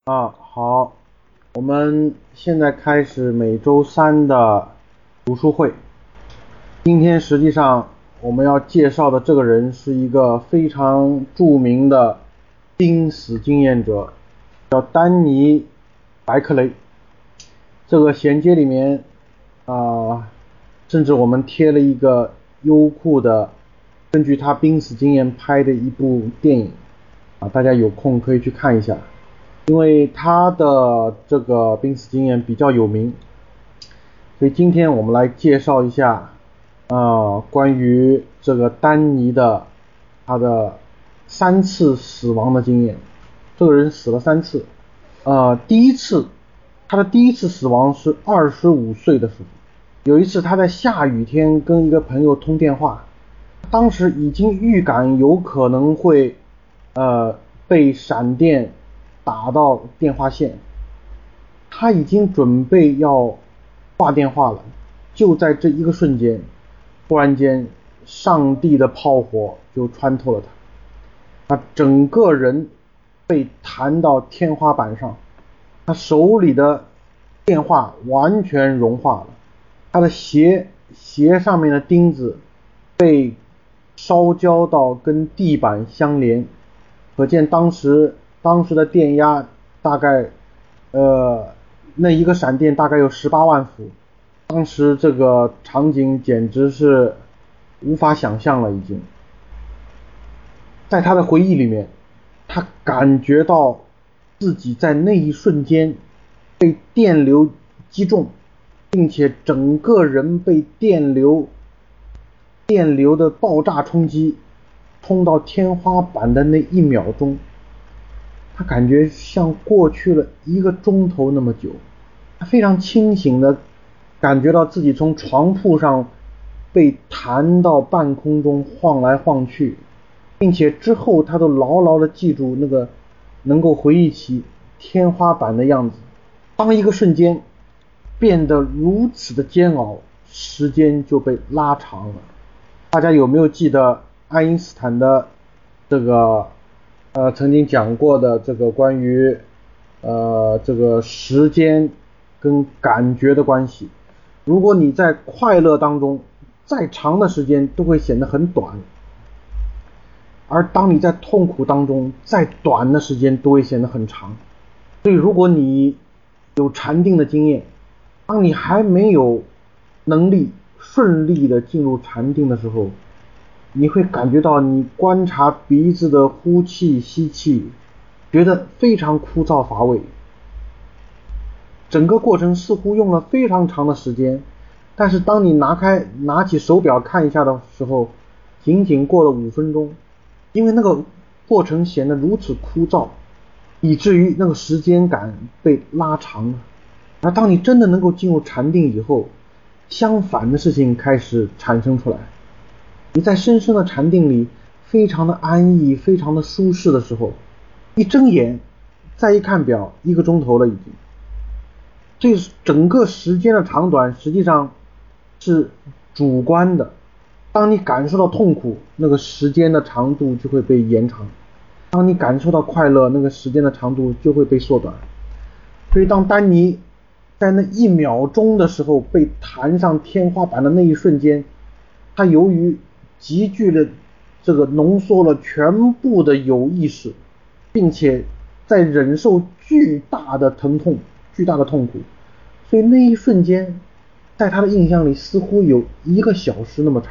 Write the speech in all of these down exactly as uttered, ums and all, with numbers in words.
啊，好，我们现在开始每周三的读书会。今天实际上我们要介绍的这个人是一个非常著名的濒死经验者，叫丹尼·白克雷。这个衔接里面啊、呃甚至我们贴了一个优酷的根据他濒死经验拍的一部电影啊，大家有空可以去看一下。因为他的这个濒死经验比较有名，所以今天我们来介绍一下呃关于这个丹尼的他的三次死亡的经验。这个人死了三次。呃第一次他的第一次死亡是二十五岁的时候，有一次他在下雨天跟一个朋友通电话，当时已经预感有可能会呃被闪电打到电话线，他已经准备要挂电话了。就在这一个瞬间，忽然间上帝的炮火就穿透了他，他整个人被弹到天花板上，他手里的电话完全融化了，他的鞋鞋上面的钉子被烧焦到跟地板相连，可见当时当时的电压大概呃那一个闪电大概有十八万伏，当时这个场景简直是无法想象了已经。在他的回忆里面，他感觉到自己在那一瞬间被电流击中，并且整个人被电流电流的爆炸冲击冲到天花板的那一秒钟，他感觉像过去了一个钟头那么久。他非常清醒的感觉到自己从床铺上被弹到半空中晃来晃去，并且之后他都牢牢的记住那个能够回忆起天花板的样子。当一个瞬间变得如此的煎熬，时间就被拉长了。大家有没有记得爱因斯坦的这个呃曾经讲过的这个关于呃这个时间跟感觉的关系？如果你在快乐当中，再长的时间都会显得很短，而当你在痛苦当中，再短的时间都会显得很长。所以如果你有禅定的经验，当你还没有能力顺利的进入禅定的时候，你会感觉到你观察鼻子的呼气吸气觉得非常枯燥乏味，整个过程似乎用了非常长的时间，但是当你拿开拿起手表看一下的时候，仅仅过了五分钟。因为那个过程显得如此枯燥，以至于那个时间感被拉长了。而当你真的能够进入禅定以后，相反的事情开始产生出来。你在深深的禅定里非常的安逸，非常的舒适的时候，一睁眼再一看表，一个钟头了已经。这整个时间的长短实际上是主观的，当你感受到痛苦，那个时间的长度就会被延长；当你感受到快乐，那个时间的长度就会被缩短。所以当丹尼在那一秒钟的时候被弹上天花板的那一瞬间，他由于集聚了这个浓缩了全部的有意识，并且在忍受巨大的疼痛巨大的痛苦，所以那一瞬间在他的印象里似乎有一个小时那么长。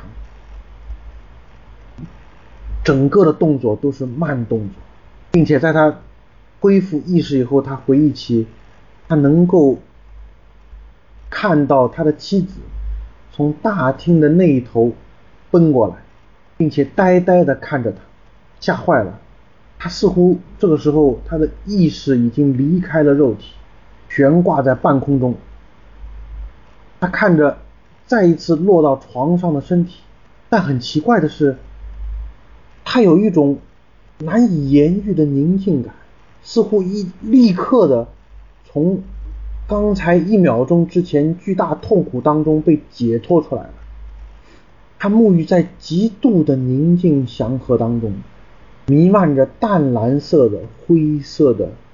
整个的动作都是慢动作，并且在他恢复意识以后，他回忆起他能够看到他的妻子从大厅的那一头奔过来，并且呆呆地看着他，吓坏了。他似乎这个时候他的意识已经离开了肉体，悬挂在半空中。他看着再一次落到床上的身体，但很奇怪的是，他有一种难以言喻的宁静感，似乎一立刻的从刚才一秒钟之前巨大痛苦当中被解脱出来了。他沐浴在极度的宁静祥和当中，弥漫着淡蓝色的灰色的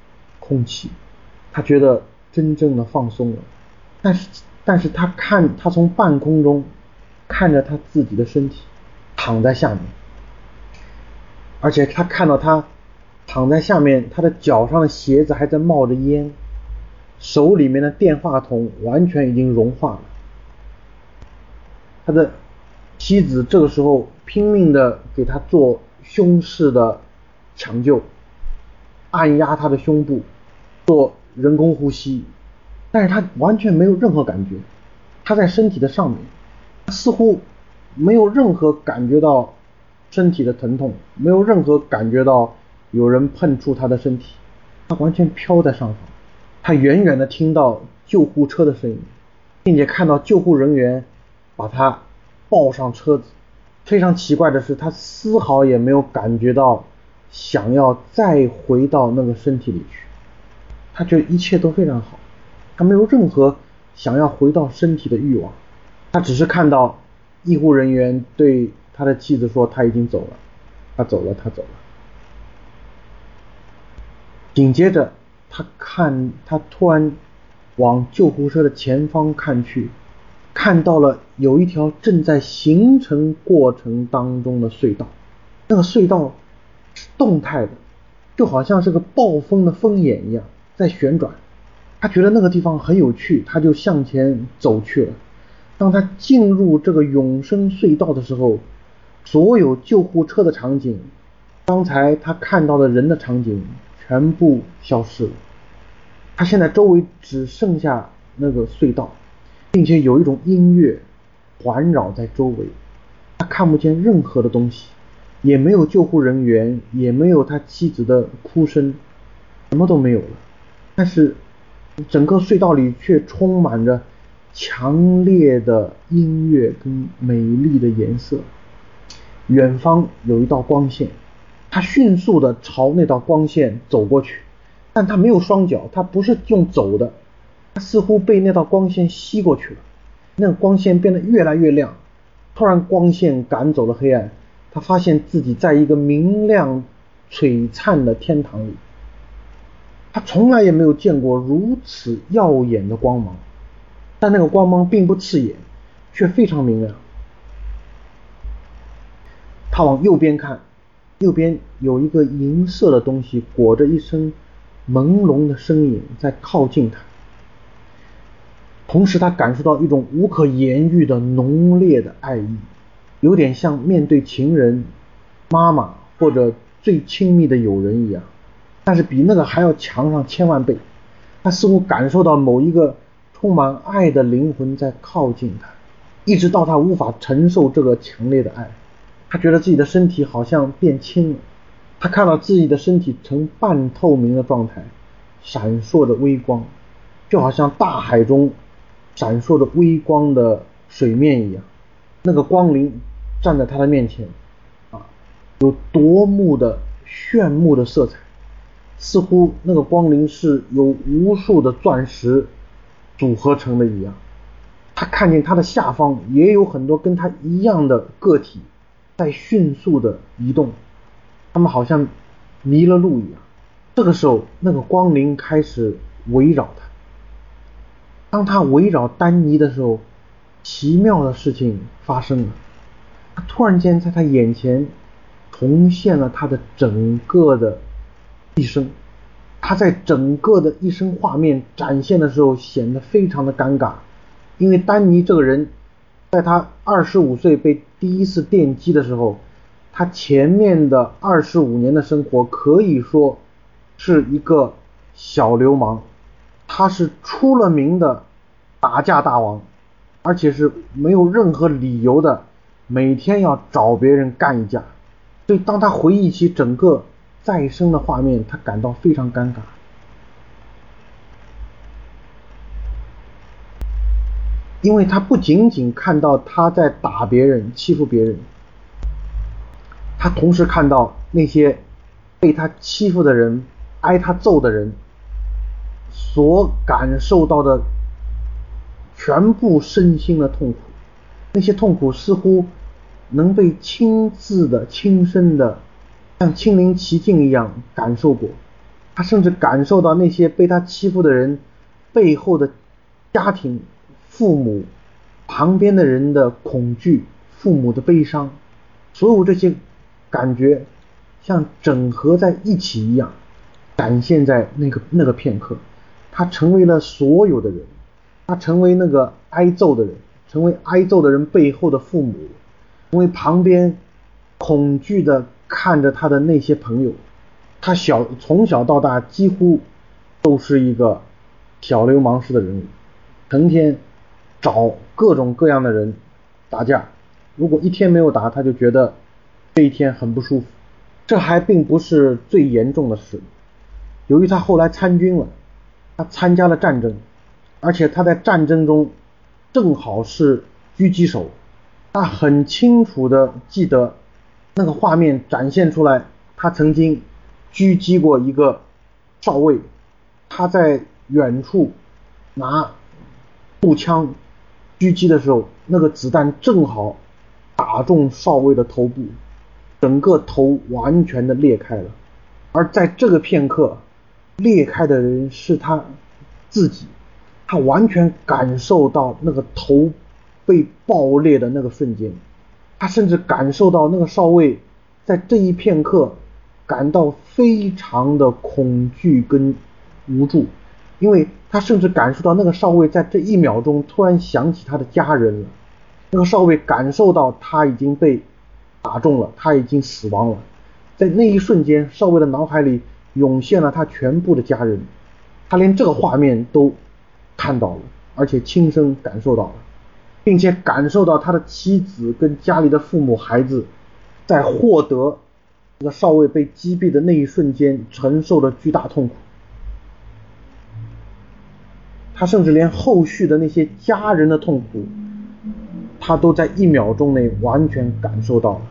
空气，他觉得真正的放松了。但是但是他看他从半空中看着他自己的身体躺在下面，而且他看到他躺在下面，他的脚上的鞋子还在冒着烟，手里面的电话筒完全已经融化了。他的妻子这个时候拼命的给他做胸式的抢救，按压他的胸部，做人工呼吸，但是他完全没有任何感觉。他在身体的上面，他似乎没有任何感觉到身体的疼痛，没有任何感觉到有人碰触他的身体，他完全飘在上方。他远远的听到救护车的声音，并且看到救护人员把他抱上车子。非常奇怪的是，他丝毫也没有感觉到想要再回到那个身体里去。他觉得一切都非常好，他没有任何想要回到身体的欲望。他只是看到医护人员对他的妻子说他已经走了，他走了，他走了。紧接着他看他突然往救护车的前方看去，看到了有一条正在形成过程当中的隧道。那个隧道是动态的，就好像是个暴风的风眼一样在旋转。他觉得那个地方很有趣，他就向前走去了。当他进入这个永生隧道的时候，所有救护车的场景，刚才他看到的人的场景全部消失了。他现在周围只剩下那个隧道，并且有一种音乐环绕在周围。他看不见任何的东西，也没有救护人员，也没有他妻子的哭声，什么都没有了。但是整个隧道里却充满着强烈的音乐跟美丽的颜色。远方有一道光线，他迅速的朝那道光线走过去，但他没有双脚，他不是用走的，他似乎被那道光线吸过去了。那个光线变得越来越亮，突然光线赶走了黑暗，他发现自己在一个明亮璀璨的天堂里。他从来也没有见过如此耀眼的光芒，但那个光芒并不刺眼，却非常明亮。他往右边看，右边有一个银色的东西裹着一身朦胧的身影在靠近他。同时他感受到一种无可言喻的浓烈的爱意，有点像面对情人、妈妈或者最亲密的友人一样，但是比那个还要强上千万倍。他似乎感受到某一个充满爱的灵魂在靠近他，一直到他无法承受这个强烈的爱。他觉得自己的身体好像变轻了，他看到自己的身体呈半透明的状态，闪烁着微光，就好像大海中闪烁着微光的水面一样。那个光灵站在他的面前啊，有夺目的炫目的色彩，似乎那个光灵是由无数的钻石组合成的一样。他看见他的下方也有很多跟他一样的个体在迅速的移动，他们好像迷了路一样。这个时候那个光灵开始围绕他。当他围绕丹尼的时候，奇妙的事情发生了。他突然间在他眼前重现了他的整个的一生。他在整个的一生画面展现的时候显得非常的尴尬，因为丹尼这个人在他二十五岁被第一次电击的时候，他前面的二十五年的生活可以说是一个小流氓。他是出了名的打架大王，而且是没有任何理由的每天要找别人干一架。所以当他回忆起整个再生的画面，他感到非常尴尬。因为他不仅仅看到他在打别人欺负别人，他同时看到那些被他欺负的人挨他揍的人所感受到的全部身心的痛苦。那些痛苦似乎能被亲自的亲身的像亲临其境一样感受过。 他甚至感受到那些被他欺负的人背后的家庭、父母、旁边的人的恐惧、父母的悲伤，所有这些感觉像整合在一起一样，展现在那个那个片刻。他成为了所有的人，他成为那个挨揍的人，成为挨揍的人背后的父母，成为旁边恐惧的看着他的那些朋友。他小从小到大几乎都是一个小流氓式的人物，成天找各种各样的人打架，如果一天没有打，他就觉得这一天很不舒服。这还并不是最严重的事，由于他后来参军了，他参加了战争，而且他在战争中正好是狙击手，他很清楚的记得那个画面展现出来，他曾经狙击过一个少尉，他在远处拿步枪狙击的时候，那个子弹正好打中少尉的头部，整个头完全的裂开了。而在这个片刻，裂开的人是他自己，他完全感受到那个头被爆裂的那个瞬间，他甚至感受到那个少尉在这一片刻感到非常的恐惧跟无助，因为他甚至感受到那个少尉在这一秒钟突然想起他的家人了。那个少尉感受到他已经被打中了，他已经死亡了，在那一瞬间，少尉的脑海里涌现了他全部的家人，他连这个画面都看到了，而且亲身感受到了，并且感受到他的妻子跟家里的父母孩子在获得这个少尉被击毙的那一瞬间承受了巨大痛苦。他甚至连后续的那些家人的痛苦，他都在一秒钟内完全感受到了。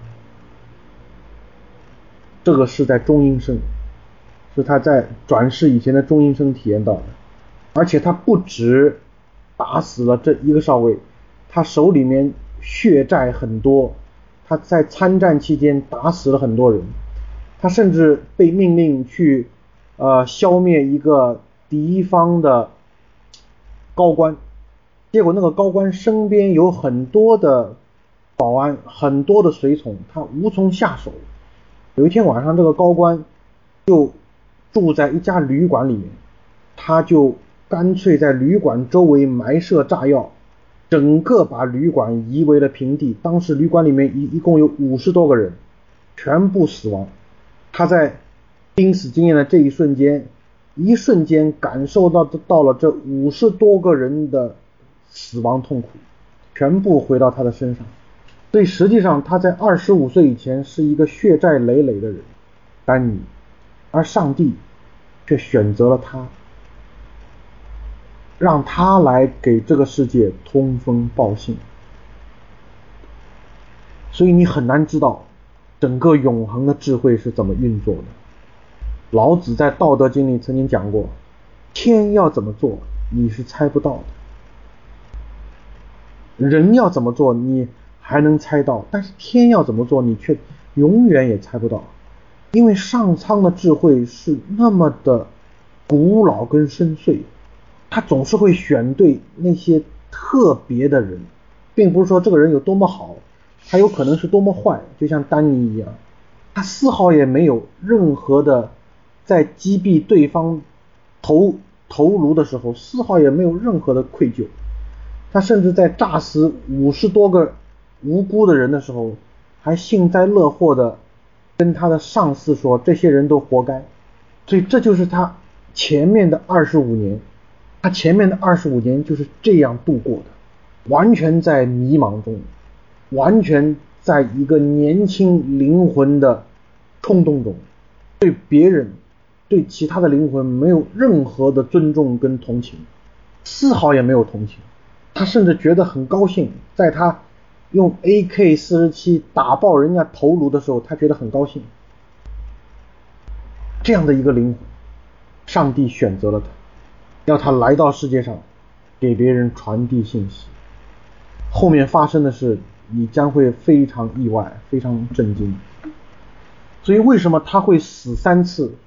这个是在中阴身，是他在转世以前的中阴身体验到的。而且他不止打死了这一个少尉，他手里面血债很多，他在参战期间打死了很多人，他甚至被命令去呃消灭一个敌方的高官，结果那个高官身边有很多的保安，很多的随从，他无从下手。有一天晚上，这个高官就住在一家旅馆里面，他就干脆在旅馆周围埋设炸药，整个把旅馆夷为了平地。当时旅馆里面一一共有五十多个人，全部死亡。他在濒死经验的这一瞬间，一瞬间感受到到了这五十多个人的死亡痛苦，全部回到他的身上。所以实际上他在二十五岁以前是一个血债累累的人，丹尼，而上帝却选择了他，让他来给这个世界通风报信。所以你很难知道整个永恒的智慧是怎么运作的。老子在《道德经》里曾经讲过，天要怎么做你是猜不到的，人要怎么做你还能猜到，但是天要怎么做你却永远也猜不到。因为上苍的智慧是那么的古老跟深邃，他总是会选对那些特别的人，并不是说这个人有多么好，他有可能是多么坏。就像丹尼一样，他丝毫也没有任何的在击毙对方头头颅的时候丝毫也没有任何的愧疚，他甚至在炸死五十多个无辜的人的时候还幸灾乐祸的跟他的上司说这些人都活该。所以这就是他前面的二十五年，他前面的二十五年就是这样度过的，完全在迷茫中，完全在一个年轻灵魂的冲动中，对别人对其他的灵魂没有任何的尊重跟同情，丝毫也没有同情。他甚至觉得很高兴，在他用 A K 四十七 打爆人家头颅的时候，他觉得很高兴。这样的一个灵魂，上帝选择了他，要他来到世界上给别人传递信息。后面发生的事你将会非常意外，非常震惊。所以为什么他会死三次，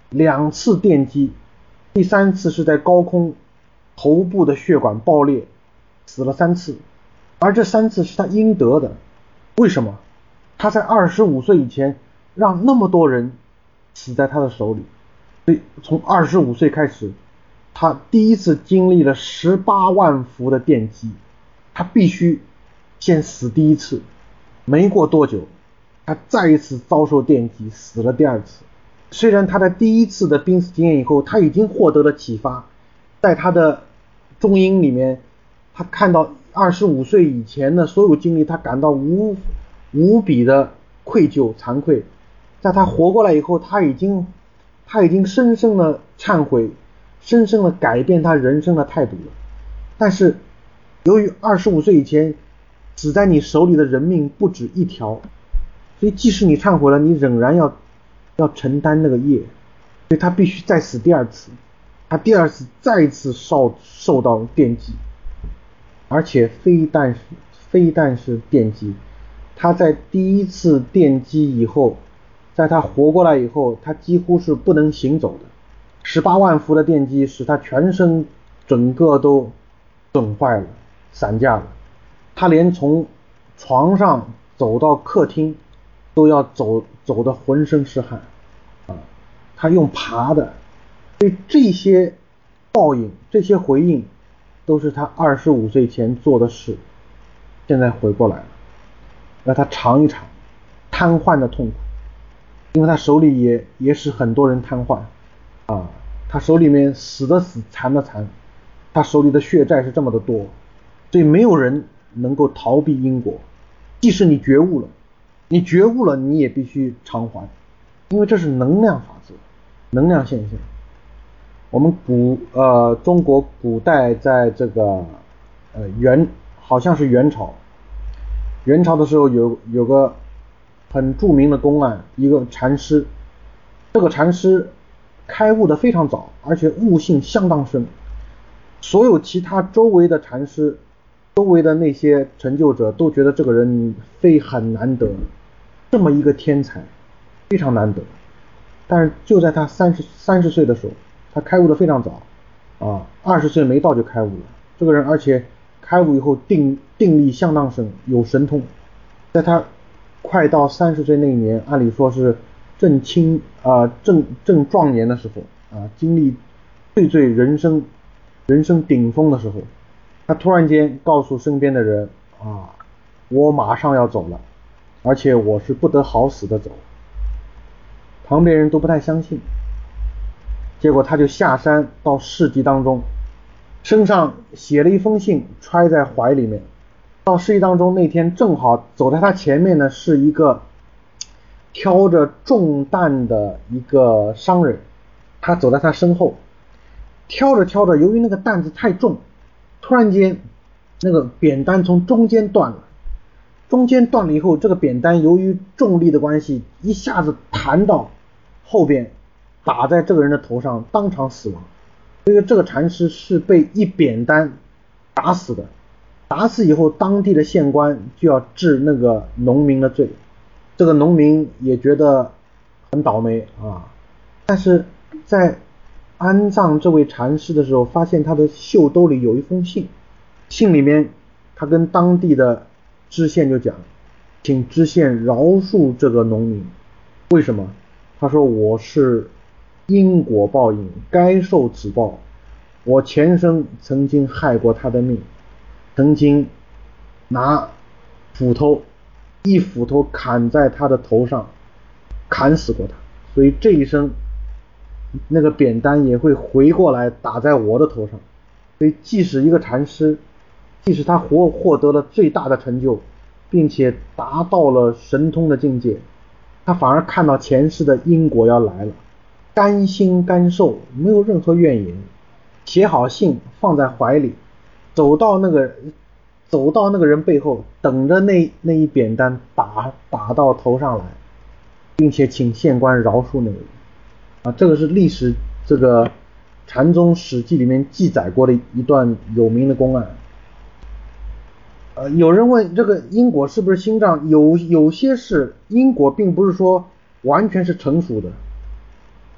两次电击，第三次是在高空，头部的血管爆裂，死了三次，而这三次是他应得的。为什么？他在二十五岁以前让那么多人死在他的手里，所以从二十五岁开始，他第一次经历了十八万伏的电击，他必须先死第一次。没过多久，他再一次遭受电击，死了第二次。虽然他在第一次的濒死经验以后，他已经获得了启发，在他的中英里面，他看到二十五岁以前的所有经历，他感到无无比的愧疚惭愧。在他活过来以后，他已经他已经深深的忏悔，深深的改变他人生的态度了。但是由于二十五岁以前死在你手里的人命不止一条，所以即使你忏悔了，你仍然要要承担那个业，所以他必须再死第二次。他第二次再次受受到电击，而且非但是非但是电击，他在第一次电击以后，在他活过来以后，他几乎是不能行走的。十八万伏的电击使他全身整个都损坏了，散架了。他连从床上走到客厅都要走走得浑身是汗啊！他用爬的，所以这些报应，这些回应，都是他二十五岁前做的事，现在回过来了，让他尝一尝瘫痪的痛苦，因为他手里也也使很多人瘫痪啊！他手里面死的死，残的残，他手里的血债是这么的多，所以没有人能够逃避因果。即使你觉悟了，你觉悟了，你也必须偿还，因为这是能量法则，能量现象。我们古呃中国古代在这个呃元好像是元朝，元朝的时候有有个很著名的公案，一个禅师，这个禅师开悟的非常早，而且悟性相当深，所有其他周围的禅师，周围的那些成就者都觉得这个人非很难得，这么一个天才非常难得。但是就在他三十三十岁的时候，他开悟的非常早啊，二十岁没到就开悟了。这个人而且开悟以后定定力相当深，有神通。在他快到三十岁那一年，按理说是正青啊、呃、正正壮年的时候啊，经历最最人生人生顶峰的时候，他突然间告诉身边的人啊，我马上要走了，而且我是不得好死的走。旁边人都不太相信，结果他就下山到市集当中，身上写了一封信揣在怀里面。到市集当中那天正好走在他前面的是一个挑着重担的一个商人，他走在他身后，挑着挑着，由于那个担子太重，突然间那个扁担从中间断了，中间断了以后，这个扁担由于重力的关系，一下子弹到后边，打在这个人的头上，当场死亡。所以这个禅师是被一扁担打死的。打死以后，当地的县官就要治那个农民的罪，这个农民也觉得很倒霉啊。但是在安葬这位禅师的时候，发现他的袖兜里有一封信，信里面他跟当地的知县就讲，请知县饶恕这个农民。为什么？他说我是因果报应，该受此报。我前生曾经害过他的命，曾经拿斧头一斧头砍在他的头上，砍死过他，所以这一生那个扁担也会回过来打在我的头上。所以即使一个禅师，即使他获获得了最大的成就，并且达到了神通的境界，他反而看到前世的因果要来了，甘心甘受，没有任何怨言，写好信放在怀里，走到那个走到那个人背后，等着那那一扁担打打到头上来，并且请县官饶恕那个人啊。这个是历史这个禅宗史记里面记载过的一段有名的公案。呃，有人问这个因果是不是心障？有有些是因果，并不是说完全是成熟的。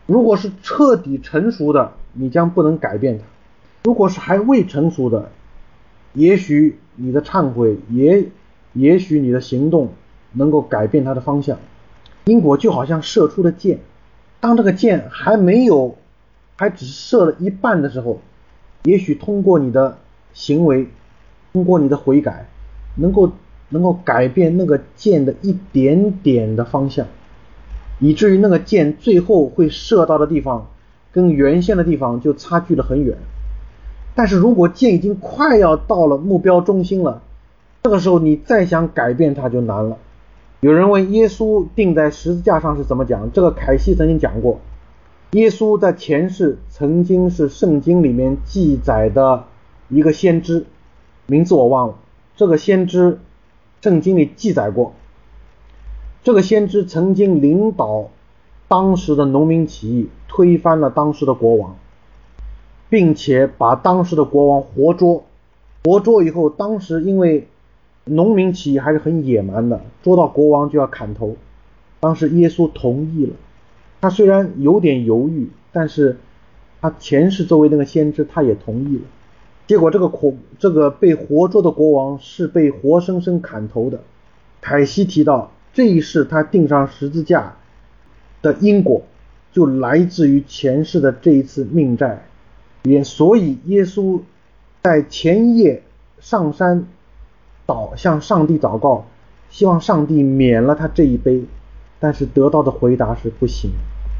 如果是彻底成熟的，你将不能改变它；如果是还未成熟的，也许你的忏悔，也也许你的行动能够改变它的方向。因果就好像射出的箭，当这个箭还没有，还只射了一半的时候，也许通过你的行为，通过你的悔改，能够能够改变那个箭的一点点的方向，以至于那个箭最后会射到的地方跟原先的地方就差距了很远。但是如果箭已经快要到了目标中心了，这个时候你再想改变它就难了。有人问耶稣钉在十字架上是怎么讲，这个凯西曾经讲过，耶稣在前世曾经是圣经里面记载的一个先知，名字我忘了，这个先知圣经里记载过，这个先知曾经领导当时的农民起义，推翻了当时的国王，并且把当时的国王活捉，活捉以后，当时因为农民起义还是很野蛮的，捉到国王就要砍头，当时耶稣同意了。他虽然有点犹豫，但是他前世作为那个先知，他也同意了。结果这个这个被活捉的国王是被活生生砍头的。凯西提到，这一世他钉上十字架的因果就来自于前世的这一次命债，也所以耶稣在前夜上山祷向上帝祷告，希望上帝免了他这一杯，但是得到的回答是不行。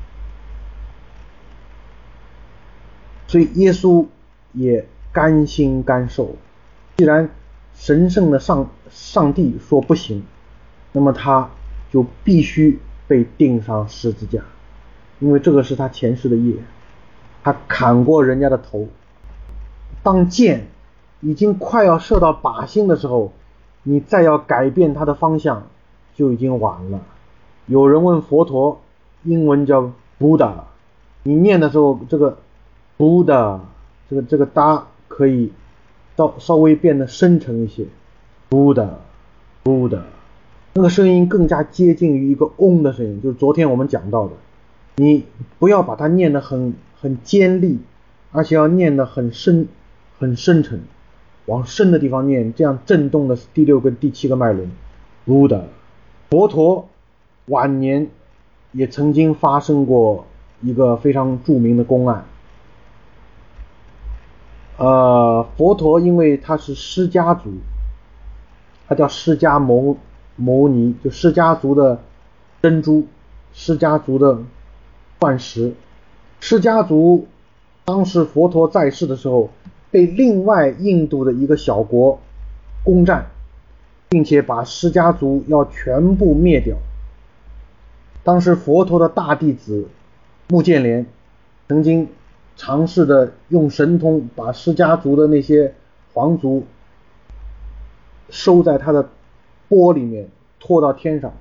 所以耶稣也甘心甘受，既然神圣的上上帝说不行，那么他就必须被钉上十字架，因为这个是他前世的业，他砍过人家的头。当箭已经快要射到靶心的时候，你再要改变它的方向就已经晚了。有人问佛陀，英文叫 Buddha， 你念的时候这个 Buddha 这个这个哒可以稍稍微变得深沉一些， Buddha Buddha 那个声音更加接近于一个嗡的声音，就是昨天我们讲到的。你不要把它念得很很尖利，而且要念得很深很深沉，往深的地方念，这样震动的第六跟第七个脉轮。Buddha。佛陀晚年也曾经发生过一个非常著名的公案。呃，佛陀因为他是释迦族，他叫释迦牟牟尼，就释迦族的珍珠，释迦族的钻石。释迦族当时佛陀在世的时候，被另外印度的一个小国攻占，并且把释迦族要全部灭掉。当时佛陀的大弟子目犍连曾经尝试的用神通把释迦族的那些皇族收在他的钵里面，拖到天上。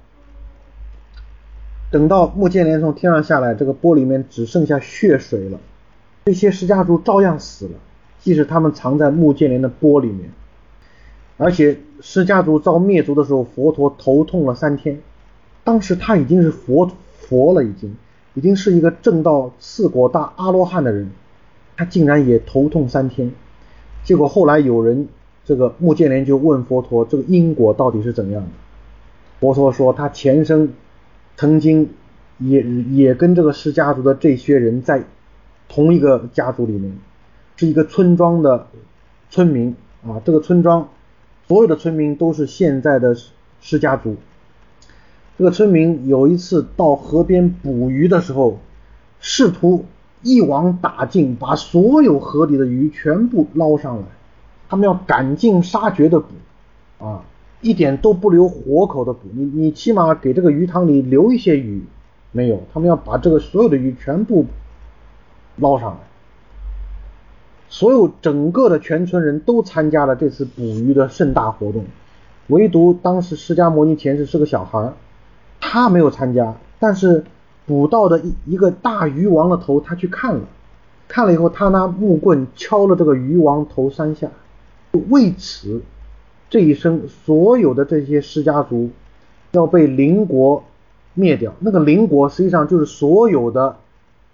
等到目犍连从天上下来，这个钵里面只剩下血水了，这些释迦族照样死了，即使他们藏在目犍连的钵里面。而且释迦族遭灭族的时候，佛陀头痛了三天。当时他已经是佛佛了，已经已经是一个证到四果大阿罗汉的人，他竟然也头痛三天。结果后来有人这个目犍连就问佛陀，这个因果到底是怎样的？佛陀说他前生曾经也也跟这个释迦族的这些人在同一个家族里面，是一个村庄的村民啊，这个村庄所有的村民都是现在的释迦族。这个村民有一次到河边捕鱼的时候，试图一网打尽，把所有河里的鱼全部捞上来。他们要赶尽杀绝的捕啊，一点都不留活口的捕。你你起码给这个鱼塘里留一些鱼，没有，他们要把这个所有的鱼全部捞上来。所有整个的全村人都参加了这次捕鱼的盛大活动，唯独当时释迦牟尼前世是个小孩，他没有参加。但是捕到的一一个大鱼王的头他去看了，看了以后他拿木棍敲了这个鱼王头三下。为此这一生所有的这些释迦族要被邻国灭掉。那个邻国实际上就是所有的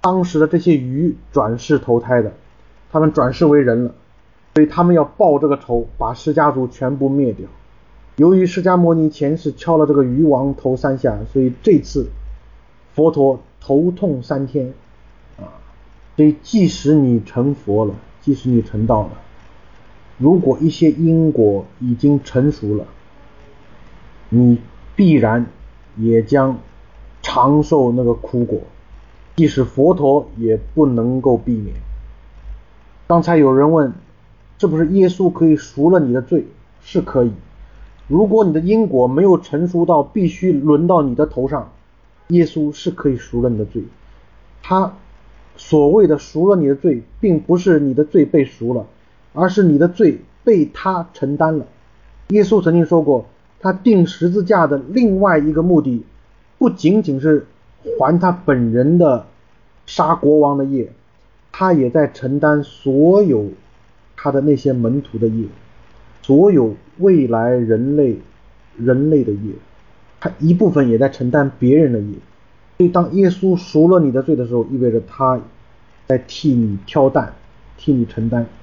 当时的这些鱼转世投胎的，他们转世为人了，所以他们要报这个仇，把释迦族全部灭掉。由于释迦牟尼前世敲了这个鱼王头三下，所以这次佛陀头痛三天啊。所以即使你成佛了，即使你成道了，如果一些因果已经成熟了，你必然也将尝受那个苦果，即使佛陀也不能够避免。刚才有人问，是不是耶稣可以赎了你的罪？是可以。如果你的因果没有成熟到必须轮到你的头上，耶稣是可以赎了你的罪。他所谓的赎了你的罪，并不是你的罪被赎了，而是你的罪被他承担了。耶稣曾经说过，他钉十字架的另外一个目的，不仅仅是还他本人的杀国王的业，他也在承担所有他的那些门徒的业，所有未来人类人类的业，他一部分也在承担别人的业。所以当耶稣赎了你的罪的时候，意味着他在替你挑担，替你承担。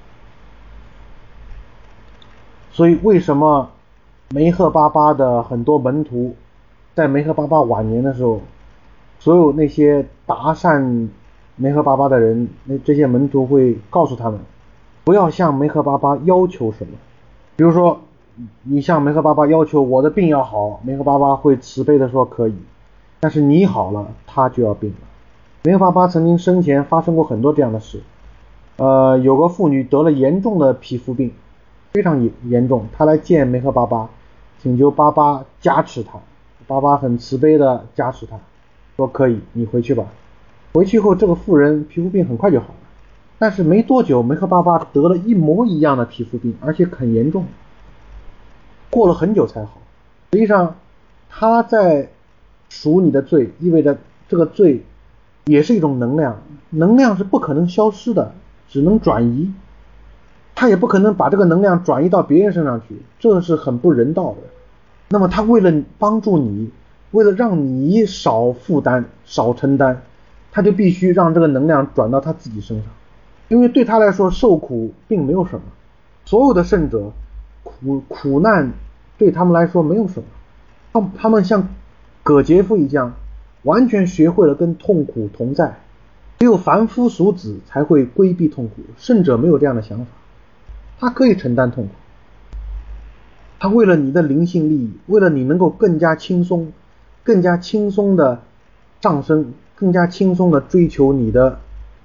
所以为什么梅赫巴巴的很多门徒在梅赫巴巴晚年的时候，所有那些达善梅赫巴巴的人，那这些门徒会告诉他们，不要向梅赫巴巴要求什么。比如说你向梅赫巴巴要求我的病要好，梅赫巴巴会慈悲的说可以，但是你好了他就要病了。梅赫巴巴曾经生前发生过很多这样的事，呃，有个妇女得了严重的皮肤病，非常严重，她来见梅赫巴巴，请求巴巴加持她。巴巴很慈悲的加持她，说可以，你回去吧。回去后这个妇人皮肤病很快就好了，但是没多久梅赫巴巴得了一模一样的皮肤病，而且很严重，过了很久才好。实际上他在赎你的罪，意味着这个罪也是一种能量，能量是不可能消失的，只能转移，他也不可能把这个能量转移到别人身上去，这是很不人道的。那么他为了帮助你，为了让你少负担少承担，他就必须让这个能量转到他自己身上。因为对他来说受苦并没有什么，所有的圣者苦苦难对他们来说没有什么，他们他们像葛杰夫一样完全学会了跟痛苦同在。只有凡夫俗子才会规避痛苦，圣者没有这样的想法，他可以承担痛苦，他为了你的灵性利益，为了你能够更加轻松更加轻松的上升，更加轻松的追求你的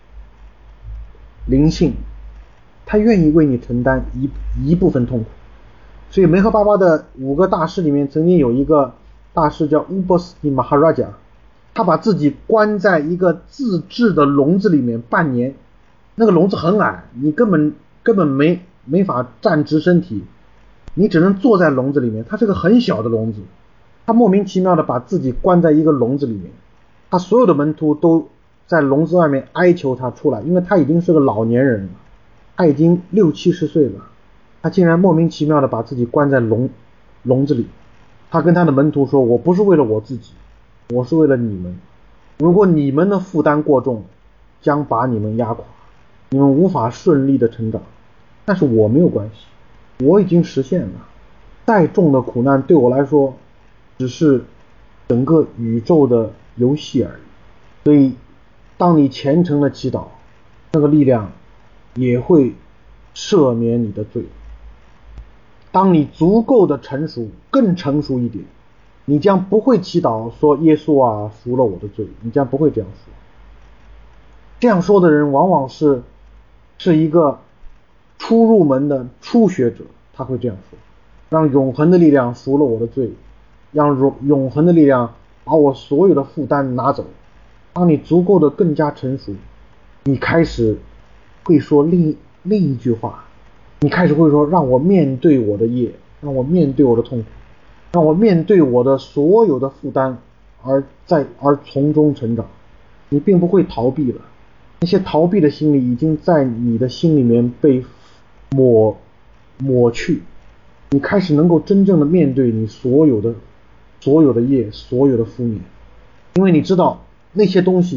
灵性，他愿意为你承担一一部分痛苦。所以梅赫巴巴的五个大师里面曾经有一个大师叫乌波斯蒂马哈拉贾，他把自己关在一个自制的笼子里面半年，那个笼子很矮，你根本根本没没法站直身体，你只能坐在笼子里面，它是个很小的笼子，他莫名其妙的把自己关在一个笼子里面，他所有的门徒都在笼子外面哀求他出来，因为他已经是个老年人了，他已经六七十岁了，他竟然莫名其妙的把自己关在笼笼子里。他跟他的门徒说，我不是为了我自己，我是为了你们，如果你们的负担过重，将把你们压垮，你们无法顺利的成长，但是我没有关系，我已经实现了，再重的苦难对我来说只是整个宇宙的游戏而已。所以当你虔诚的祈祷，那个力量也会赦免你的罪。当你足够的成熟，更成熟一点，你将不会祈祷说耶稣啊赎了我的罪，你将不会这样说。这样说的人往往是是一个初入门的初学者，他会这样说，让永恒的力量赎了我的罪，让永永恒的力量把我所有的负担拿走。当你足够的更加成熟，你开始会说另另一句话，你开始会说，让我面对我的业，让我面对我的痛苦，让我面对我的所有的负担，而在而从中成长。你并不会逃避了，那些逃避的心理已经在你的心里面被抹抹去，你开始能够真正的面对你所有的所有的业，所有的负面。因为你知道那些东西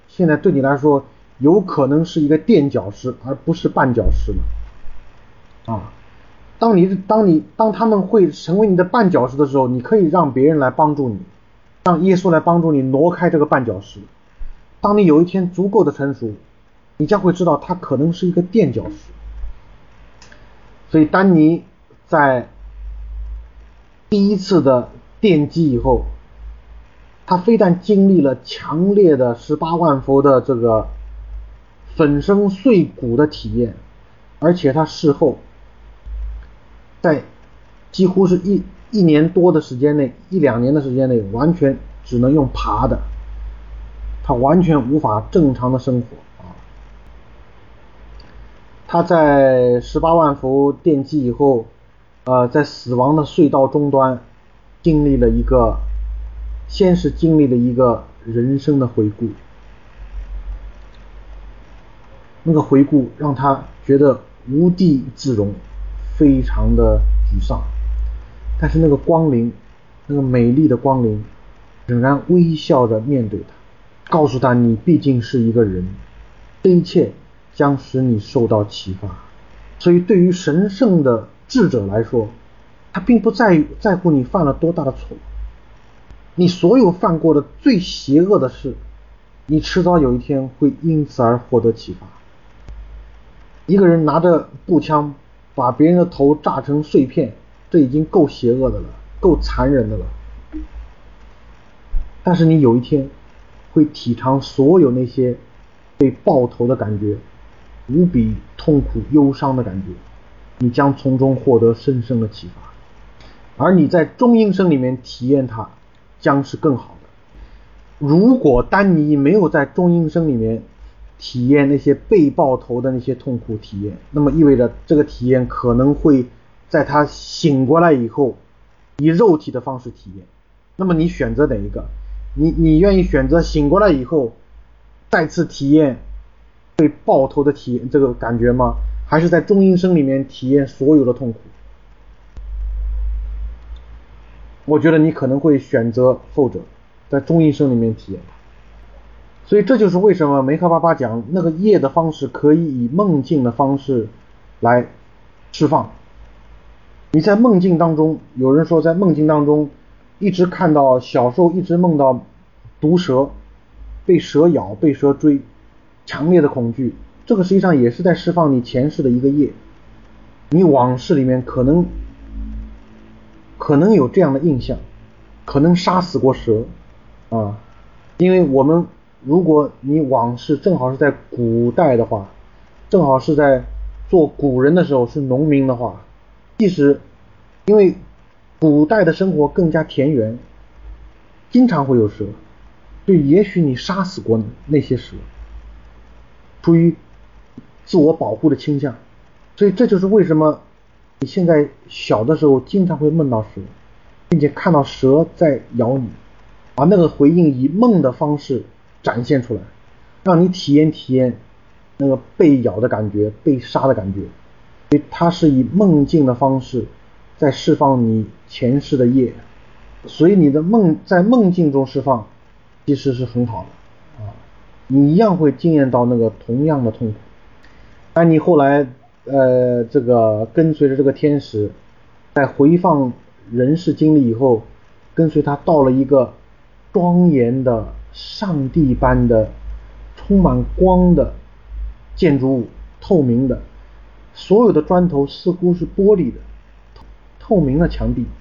现在对你来说有可能是一个垫脚石，而不是绊脚石了啊。当你当你当他们会成为你的绊脚石的时候，你可以让别人来帮助你，让耶稣来帮助你挪开这个绊脚石。当你有一天足够的成熟，你将会知道它可能是一个垫脚石。所以丹尼在第一次的奠基以后，他非但经历了强烈的十八万佛的这个粉身碎骨的体验，而且他事后在几乎是一一年多的时间内，一两年的时间内，完全只能用爬的，他完全无法正常的生活啊。他在十八万佛奠基以后，呃，在死亡的隧道终端，经历了一个，先是经历了一个人生的回顾，那个回顾让他觉得无地自容，非常的沮丧。但是那个光临，那个美丽的光临，仍然微笑着面对他，告诉他你毕竟是一个人，这一切将使你受到启发。所以对于神圣的智者来说，他并不在于在乎你犯了多大的错，你所有犯过的最邪恶的事，你迟早有一天会因此而获得启发。一个人拿着步枪把别人的头炸成碎片，这已经够邪恶的了，够残忍的了。但是你有一天会体尝所有那些被爆头的感觉，无比痛苦忧伤的感觉，你将从中获得深深的启发。而你在中阴身里面体验它，将是更好的。如果丹尼没有在中阴身里面体验那些被爆头的那些痛苦体验，那么意味着这个体验可能会在他醒过来以后以肉体的方式体验。那么你选择哪一个？你你愿意选择醒过来以后再次体验被爆头的体验这个感觉吗？还是在中阴身里面体验所有的痛苦？我觉得你可能会选择后者，在中阴身里面体验。所以这就是为什么梅克巴巴讲那个业的方式可以以梦境的方式来释放。你在梦境当中，有人说在梦境当中一直看到，小时候一直梦到毒蛇，被蛇咬，被蛇追，强烈的恐惧，这个实际上也是在释放你前世的一个业。你往事里面可能可能有这样的印象，可能杀死过蛇啊，因为我们如果你往事正好是在古代的话，正好是在做古人的时候，是农民的话，即使因为古代的生活更加田园，经常会有蛇，就也许你杀死过那些蛇，出于自我保护的倾向。所以这就是为什么你现在小的时候经常会梦到蛇，并且看到蛇在咬你，而那个回应以梦的方式展现出来，让你体验体验那个被咬的感觉，被杀的感觉。所以它是以梦境的方式在释放你前世的业，所以你的梦在梦境中释放其实是很好的啊，你一样会经验到那个同样的痛苦。但你后来呃这个跟随着这个天使在回放人世经历以后，跟随他到了一个庄严的上帝般的充满光的建筑物，透明的，所有的砖头似乎是玻璃的，透明的墙壁。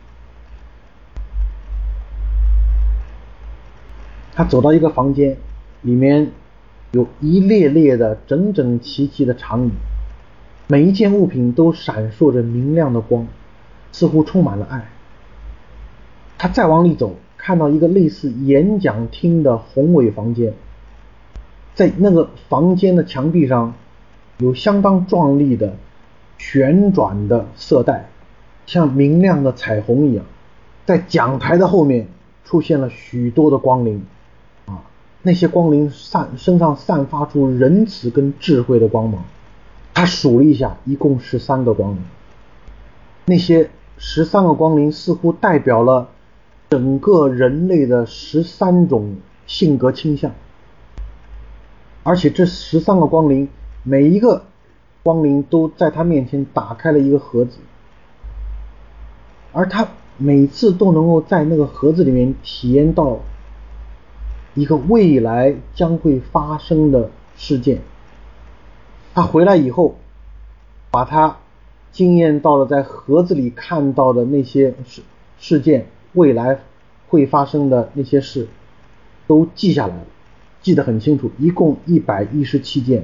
他走到一个房间，里面有一列列的整整齐齐的长椅，每一件物品都闪烁着明亮的光，似乎充满了爱。他再往里走，看到一个类似演讲厅的宏伟房间，在那个房间的墙壁上有相当壮丽的旋转的色带，像明亮的彩虹一样。在讲台的后面出现了许多的光灵啊，那些光灵散身上散发出仁慈跟智慧的光芒。他数了一下，一共十三个光灵。那些十三个光灵似乎代表了整个人类的十三种性格倾向。 而且这十三个光灵，每一个光灵都在他面前打开了一个盒子，而他每次都能够在那个盒子里面体验到一个未来将会发生的事件。他回来以后，把他经验到了在盒子里看到的那些事事件，未来会发生的那些事都记下来了，记得很清楚，一共一百一十七件。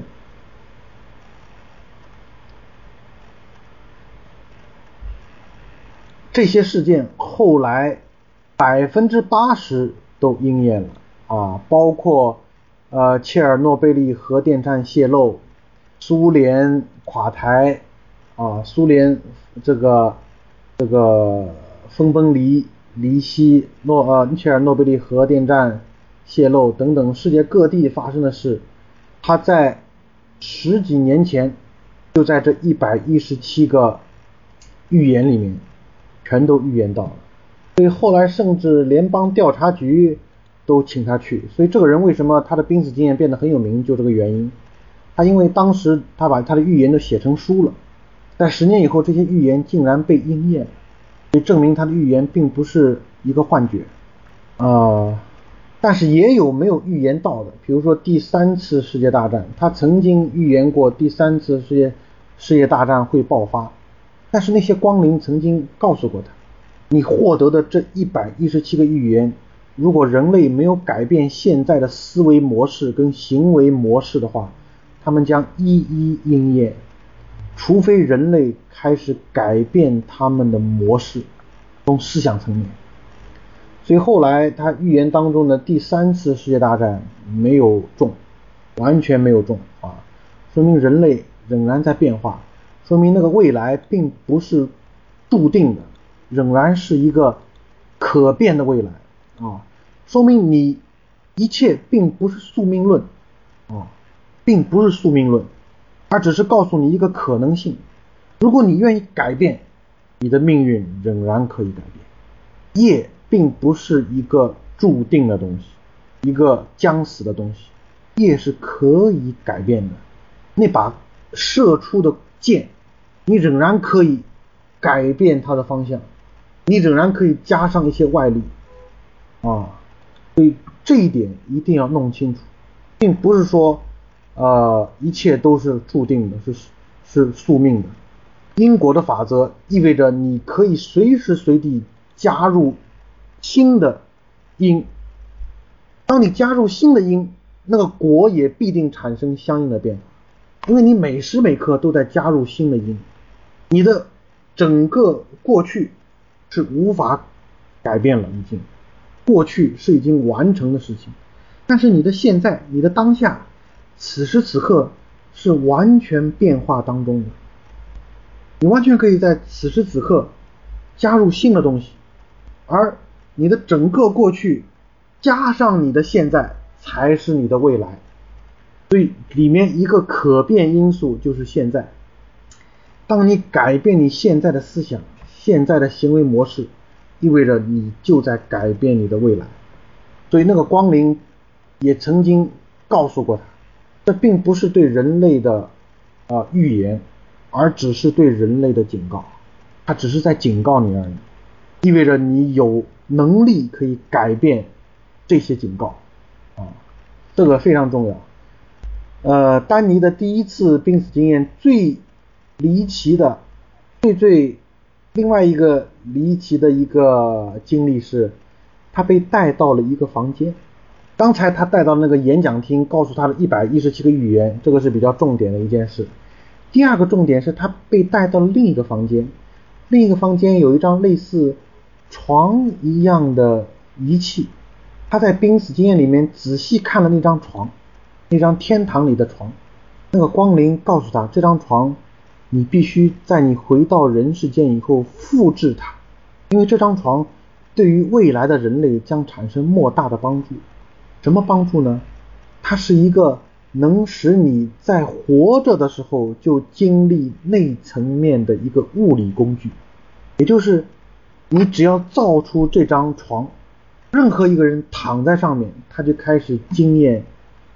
这些事件后来百分之八十都应验了啊，包括呃切尔诺贝利核电站泄漏，苏联垮台啊，苏联这个这个分崩离离析，诺呃切尔诺贝利核电站泄漏等等，世界各地发生的事，他在十几年前就在这一百一十七个预言里面全都预言到了，所以后来甚至联邦调查局都请他去。所以这个人为什么他的濒死经验变得很有名，就这个原因。他因为当时他把他的预言都写成书了，在十年以后这些预言竟然被应验，所以证明他的预言并不是一个幻觉。呃但是也有没有预言到的，比如说第三次世界大战，他曾经预言过第三次世界世界大战会爆发，但是那些光灵曾经告诉过他，你获得的这一百一十七个预言，如果人类没有改变现在的思维模式跟行为模式的话，他们将一一应验，除非人类开始改变他们的模式，从思想层面。所以后来他预言当中的第三次世界大战没有中，完全没有中啊，说明人类仍然在变化，说明那个未来并不是注定的，仍然是一个可变的未来啊，说明你一切并不是宿命论啊，并不是宿命论，而只是告诉你一个可能性，如果你愿意改变，你的命运仍然可以改变。业并不是一个注定的东西，一个将死的东西，业是可以改变的。那把射出的箭，你仍然可以改变它的方向，你仍然可以加上一些外力啊，所以这一点一定要弄清楚，并不是说呃一切都是注定的，是是宿命的。因果的法则意味着你可以随时随地加入新的因，当你加入新的因，那个果也必定产生相应的变化，因为你每时每刻都在加入新的因，你的整个过去是无法改变了，已经过去是已经完成的事情，但是你的现在，你的当下，此时此刻是完全变化当中的，你完全可以在此时此刻加入新的东西，而你的整个过去加上你的现在才是你的未来，所以里面一个可变因素就是现在。当你改变你现在的思想，现在的行为模式，意味着你就在改变你的未来。所以那个光灵也曾经告诉过他，这并不是对人类的呃预言，而只是对人类的警告，他只是在警告你而已，意味着你有能力可以改变这些警告啊，这个非常重要。呃，丹尼的第一次濒死经验最离奇的，最最另外一个离奇的一个经历是，他被带到了一个房间。刚才他带到那个演讲厅，告诉他的一百一十七个预言，这个是比较重点的一件事。第二个重点是他被带到了另一个房间，另一个房间有一张类似床一样的仪器，他在濒死经验里面仔细看了那张床，那张天堂里的床，那个光灵告诉他，这张床你必须在你回到人世间以后复制它，因为这张床对于未来的人类将产生莫大的帮助。什么帮助呢？它是一个能使你在活着的时候就经历内层面的一个物理工具，也就是你只要造出这张床，任何一个人躺在上面，他就开始经验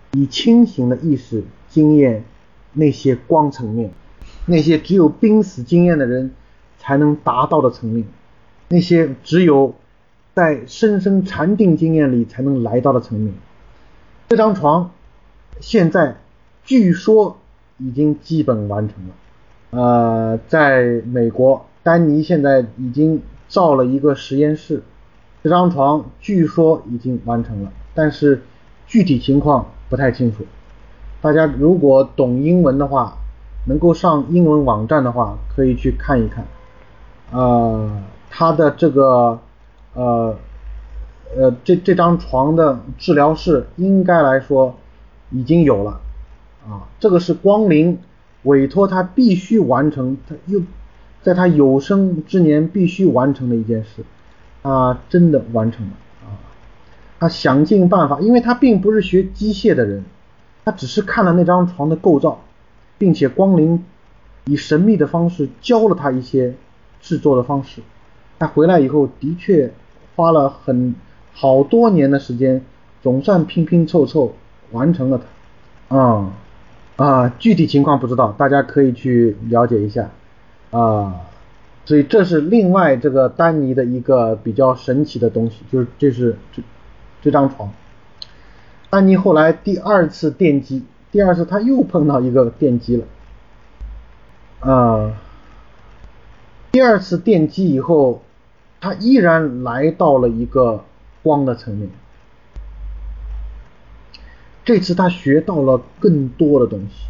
以清醒的意识经验那些光层面，那些只有濒死经验的人才能达到的层面，那些只有在深深禅定经验里才能来到的层面。这张床现在据说已经基本完成了。呃，在美国，丹尼现在已经造了一个实验室，这张床据说已经完成了，但是具体情况不太清楚。大家如果懂英文的话，能够上英文网站的话，可以去看一看。呃，他的这个呃呃这这张床的治疗室应该来说已经有了啊，这个是光灵委托他必须完成，他又在他有生之年必须完成的一件事，他真的完成了啊！他想尽办法，因为他并不是学机械的人，他只是看了那张床的构造，并且光灵以神秘的方式教了他一些制作的方式。他回来以后的确花了很好多年的时间，总算拼拼凑凑完成了它。啊、嗯、啊，具体情况不知道，大家可以去了解一下啊。所以这是另外这个丹尼的一个比较神奇的东西，就是这是这这张床。丹尼后来第二次电击，第二次他又碰到一个电击了。呃，第二次电击以后，他依然来到了一个光的层面。这次他学到了更多的东西，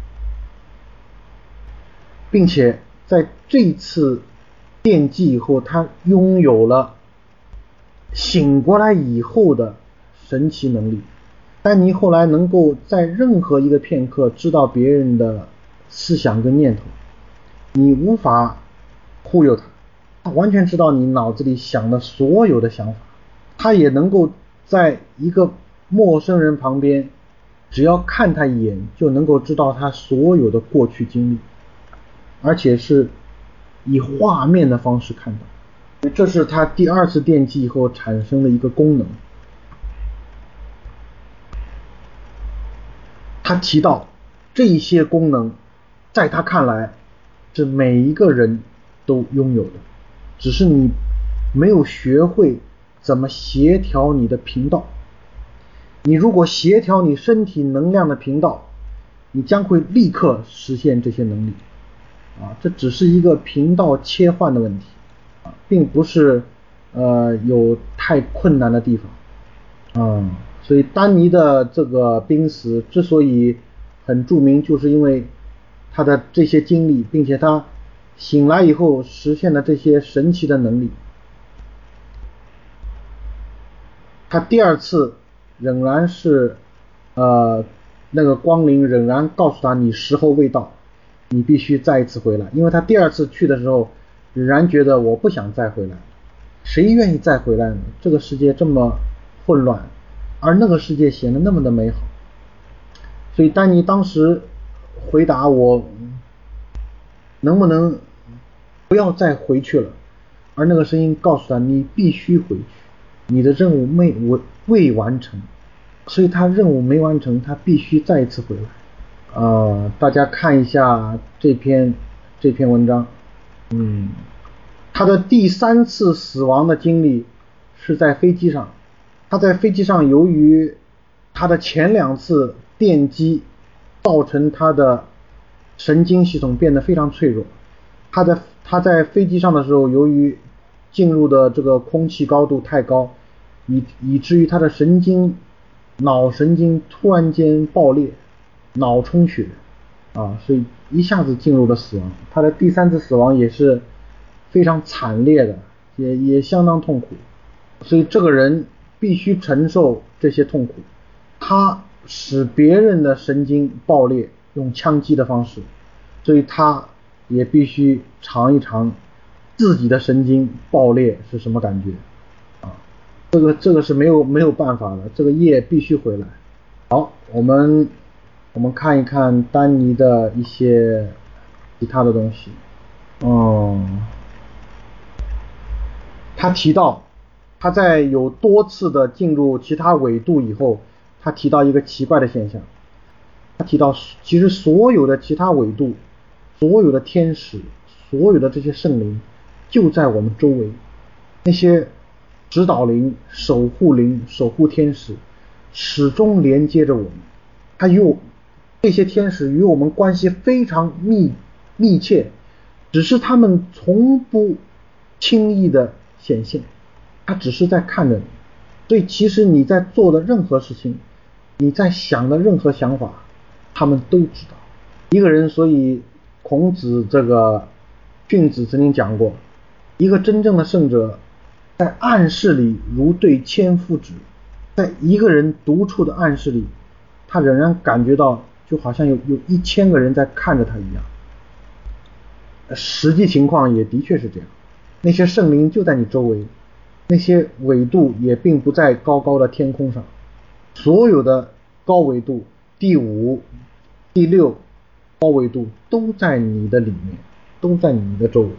并且在这次电击以后，他拥有了醒过来以后的神奇能力。丹尼后来能够在任何一个片刻知道别人的思想跟念头，你无法忽悠他，他完全知道你脑子里想的所有的想法。他也能够在一个陌生人旁边，只要看他一眼就能够知道他所有的过去经历，而且是以画面的方式看到。这是他第二次电击以后产生的一个功能。他提到这些功能在他看来是每一个人都拥有的，只是你没有学会怎么协调你的频道。你如果协调你身体能量的频道，你将会立刻实现这些能力啊，这只是一个频道切换的问题啊，并不是呃有太困难的地方啊。所以丹尼的这个濒死之所以很著名，就是因为他的这些经历，并且他醒来以后实现了这些神奇的能力。他第二次仍然是呃那个光灵仍然告诉他，你时候未到，你必须再一次回来。因为他第二次去的时候仍然觉得我不想再回来，谁愿意再回来呢？这个世界这么混乱，而那个世界显得那么的美好。所以丹尼当时回答我，能不能不要再回去了？而那个声音告诉他，你必须回去，你的任务未未完成。所以他任务没完成，他必须再一次回来。呃，大家看一下这篇这篇文章。嗯，他的第三次死亡的经历是在飞机上。他在飞机上，由于他的前两次电击造成他的神经系统变得非常脆弱。他在他在飞机上的时候，由于进入的这个空气高度太高，以以至于他的神经脑神经突然间爆裂，脑充血啊，所以一下子进入了死亡。他的第三次死亡也是非常惨烈的，也也相当痛苦。所以这个人必须承受这些痛苦，他使别人的神经爆裂，用枪击的方式，所以他也必须尝一尝自己的神经爆裂是什么感觉啊！这个这个是没有没有办法的，这个业必须回来。好，我们我们看一看丹尼的一些其他的东西。嗯，他提到他在有多次的进入其他纬度以后， 他提到一个奇怪的现象，他提到其实所有的其他纬度，所有的天使，所有的这些圣灵就在我们周围，那些指导灵、守护灵、守护天使始终连接着我们，他与我这些天使与我们关系非常密密切，只是他们从不轻易的显现，他只是在看着你。所以其实你在做的任何事情，你在想的任何想法，他们都知道。一个人，所以孔子这个荀子曾经讲过，一个真正的圣者在暗室里如对千夫指，在一个人独处的暗室里，他仍然感觉到就好像有有一千个人在看着他一样。实际情况也的确是这样，那些圣灵就在你周围，那些纬度也并不在高高的天空上，所有的高纬度，第五、第六高纬度都在你的里面，都在你的周围。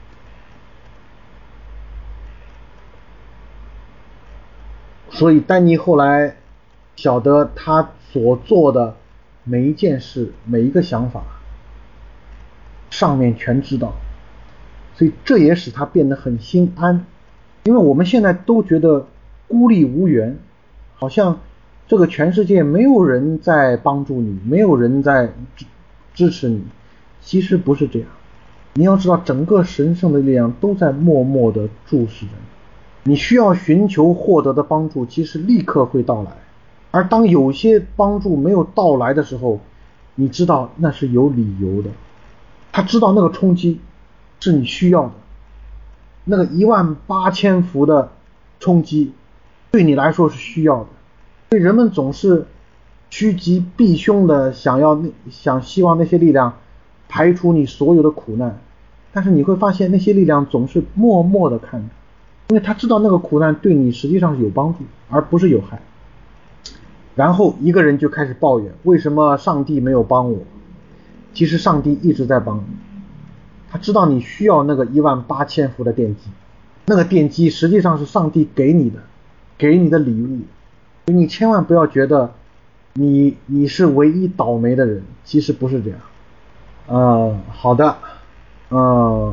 所以丹尼后来晓得他所做的每一件事，每一个想法，上面全知道，所以这也使他变得很心安。因为我们现在都觉得孤立无援，好像这个全世界没有人在帮助你，没有人在支持你，其实不是这样。你要知道，整个神圣的力量都在默默地注视着你，你需要寻求获得的帮助其实立刻会到来，而当有些帮助没有到来的时候，你知道那是有理由的。他知道那个冲击是你需要的，那个一万八千伏的冲击对你来说是需要的。所以人们总是趋吉避凶的想要想希望那些力量排除你所有的苦难，但是你会发现那些力量总是默默的看着，因为他知道那个苦难对你实际上是有帮助而不是有害。然后一个人就开始抱怨，为什么上帝没有帮我？其实上帝一直在帮你，他知道你需要那个一万八千伏的电机，那个电机实际上是上帝给你的，给你的礼物。所以你千万不要觉得你你是唯一倒霉的人，其实不是这样。呃，好的，呃，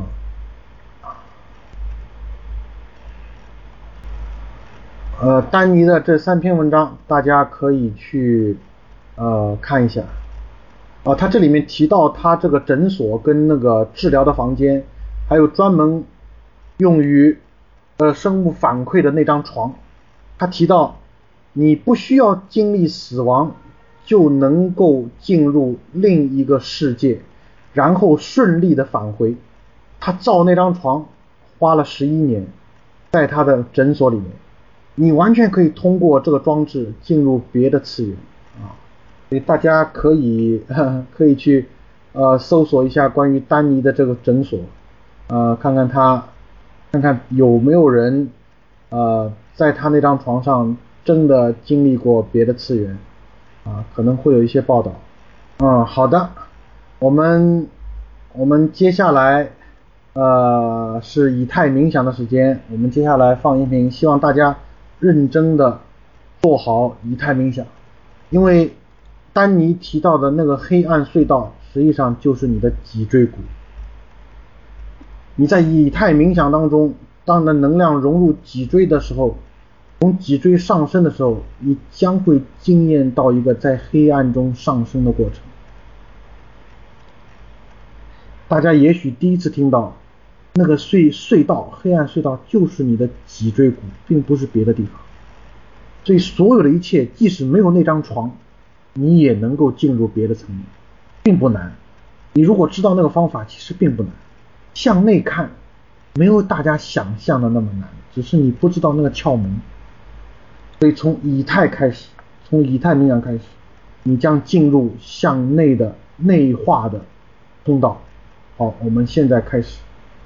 呃，丹尼的这三篇文章大家可以去呃看一下。啊，他这里面提到他这个诊所跟那个治疗的房间，还有专门用于呃生物反馈的那张床。他提到你不需要经历死亡就能够进入另一个世界，然后顺利的返回。他造那张床花了十一年，在他的诊所里面，你完全可以通过这个装置进入别的次元啊。所以大家可以呵呵可以去呃搜索一下关于丹尼的这个诊所，呃看看他看看有没有人呃在他那张床上真的经历过别的次元啊，可能会有一些报道。嗯，好的，我们我们接下来呃是以太冥想的时间，我们接下来放音频，希望大家认真的做好以太冥想，因为丹尼提到的那个黑暗隧道实际上就是你的脊椎骨。你在以太冥想当中，当你的能量融入脊椎的时候，从脊椎上升的时候，你将会经验到一个在黑暗中上升的过程。大家也许第一次听到那个隧隧道黑暗隧道就是你的脊椎骨，并不是别的地方。所以所有的一切即使没有那张床，你也能够进入别的层面，并不难。你如果知道那个方法，其实并不难。向内看没有大家想象的那么难，只是你不知道那个窍门。所以从以太开始，从以太冥想开始，你将进入向内的内化的通道。好，我们现在开始。